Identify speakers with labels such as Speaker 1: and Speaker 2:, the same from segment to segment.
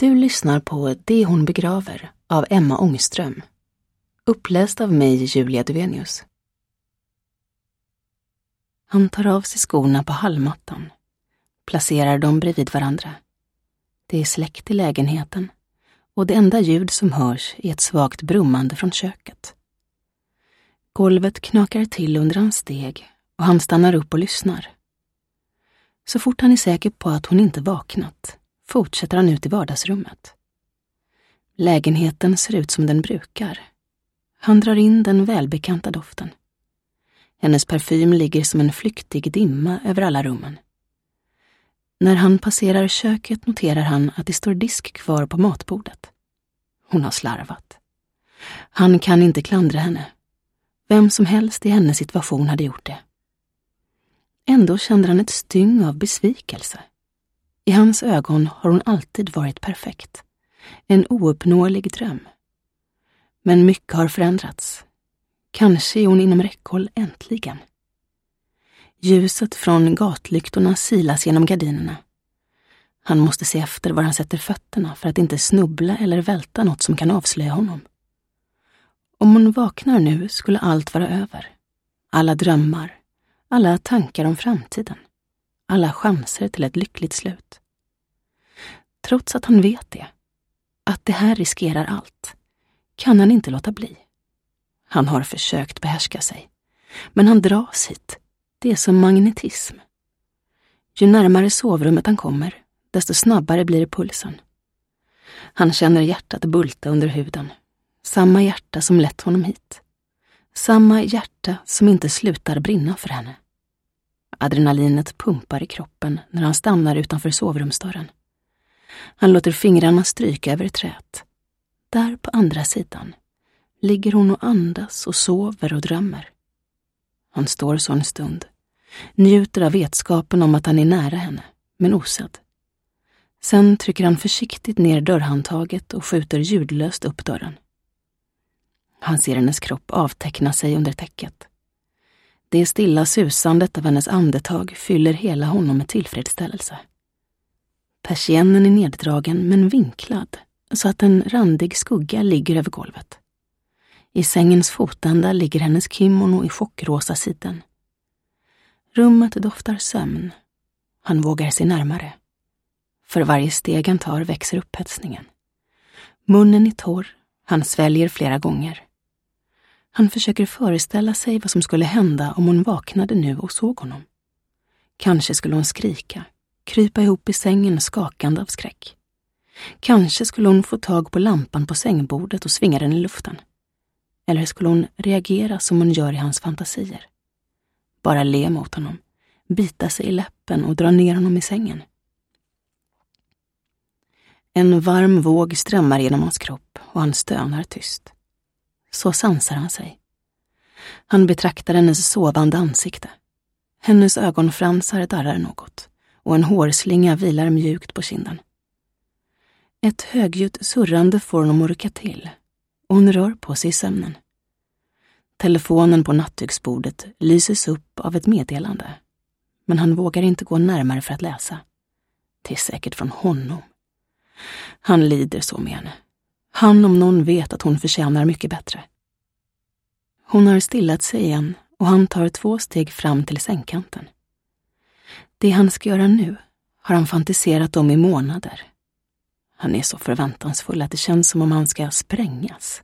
Speaker 1: Du lyssnar på Det hon begraver av Emma Ångström. Uppläst av mig, Julia Duvenius. Han tar av sig skorna på hallmattan, placerar dem bredvid varandra. Det är släckt i lägenheten och det enda ljud som hörs är ett svagt brummande från köket. Golvet knakar till under hans steg och han stannar upp och lyssnar. Så fort han är säker på att hon inte vaknat fortsätter han ut i vardagsrummet. Lägenheten ser ut som den brukar. Han drar in den välbekanta doften. Hennes parfym ligger som en flyktig dimma över alla rummen. När han passerar köket noterar han att det står disk kvar på matbordet. Hon har slarvat. Han kan inte klandra henne. Vem som helst i hennes situation hade gjort det. Ändå kände han ett styng av besvikelse. I hans ögon har hon alltid varit perfekt. En ouppnåelig dröm. Men mycket har förändrats. Kanske är hon inom räckhåll äntligen. Ljuset från gatlyktorna silas genom gardinerna. Han måste se efter var han sätter fötterna för att inte snubbla eller välta något som kan avslöja honom. Om hon vaknar nu skulle allt vara över. Alla drömmar, alla tankar om framtiden. Alla chanser till ett lyckligt slut. Trots att han vet det, att det här riskerar allt, kan han inte låta bli. Han har försökt behärska sig, men han dras hit. Det är som magnetism. Ju närmare sovrummet han kommer, desto snabbare blir pulsen. Han känner hjärtat bulta under huden. Samma hjärta som lett honom hit. Samma hjärta som inte slutar brinna för henne. Adrenalinet pumpar i kroppen när han stannar utanför sovrumsdörren. Han låter fingrarna stryka över träet. Där på andra sidan ligger hon och andas och sover och drömmer. Han står så en stund, njuter av vetskapen om att han är nära henne, men osedd. Sen trycker han försiktigt ner dörrhandtaget och skjuter ljudlöst upp dörren. Han ser hennes kropp avteckna sig under täcket. Det stilla susandet av hennes andetag fyller hela honom med tillfredsställelse. Persiennen är neddragen men vinklad så att en randig skugga ligger över golvet. I sängens fotända ligger hennes kimono i chockrosa siden. Rummet doftar sömn. Han vågar sig närmare. För varje steg han tar växer upphetsningen. Munnen är torr, han sväljer flera gånger. Han försöker föreställa sig vad som skulle hända om hon vaknade nu och såg honom. Kanske skulle hon skrika, krypa ihop i sängen skakande av skräck. Kanske skulle hon få tag på lampan på sängbordet och svinga den i luften. Eller skulle hon reagera som hon gör i hans fantasier? Bara le mot honom, bita sig i läppen och dra ner honom i sängen. En varm våg strömmar genom hans kropp och han stönar tyst. Så sansar han sig. Han betraktar hennes sovande ansikte. Hennes ögonfransar darrar något och en hårslinga vilar mjukt på kinden. Ett högljutt surrande får honom att rycka till och hon rör på sig i sömnen. Telefonen på nattduksbordet lyses upp av ett meddelande, men han vågar inte gå närmare för att läsa. Det är säkert från honom. Han lider så med henne. Han om någon vet att hon förtjänar mycket bättre. Hon har stillat sig igen och han tar 2 steg fram till sängkanten. Det han ska göra nu har han fantiserat om i månader. Han är så förväntansfull att det känns som om han ska sprängas.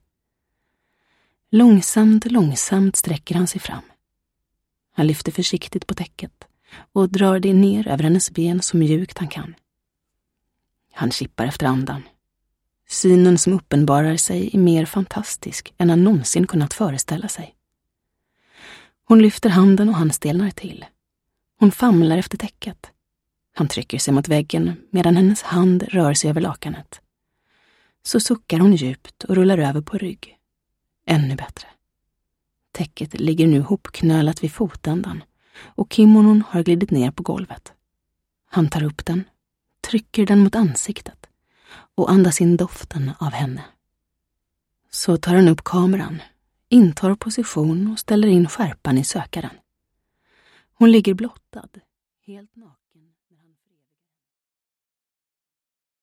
Speaker 1: Långsamt sträcker han sig fram. Han lyfter försiktigt på täcket och drar det ner över hennes ben så mjukt han kan. Han kippar efter andan. Synen som uppenbarar sig är mer fantastisk än han någonsin kunnat föreställa sig. Hon lyfter handen och han stelnar till. Hon famlar efter täcket. Han trycker sig mot väggen medan hennes hand rör sig över lakanet. Så suckar hon djupt och rullar över på rygg. Ännu bättre. Täcket ligger nu hopknölat vid fotändan och kimonon har glidit ner på golvet. Han tar upp den, trycker den mot ansiktet och andas in doften av henne. Så tar han upp kameran, intar position och ställer in skärpan i sökaren. Hon ligger blottad, helt naken.